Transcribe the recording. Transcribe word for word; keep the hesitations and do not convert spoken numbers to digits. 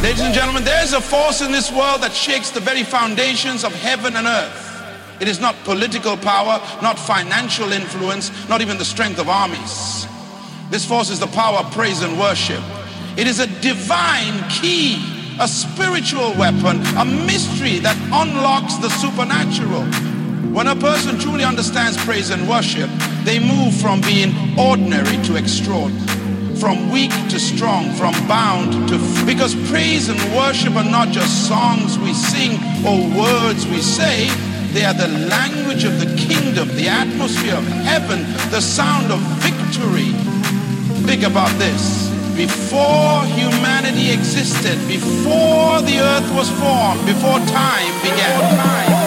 Ladies and gentlemen, there is a force in this world that shakes the very foundations of heaven and earth. It is not political power, not financial influence, not even the strength of armies. This force is the power of praise and worship. It is a divine key, a spiritual weapon, a mystery that unlocks the supernatural. When a person truly understands praise and worship, they move from being ordinary to extraordinary, from weak to strong, from bound to free. Because praise and worship are not just songs we sing or words we say. They are the language of the kingdom, the atmosphere of heaven, the sound of victory. Think about this. Before humanity existed, before the earth was formed, before time began, time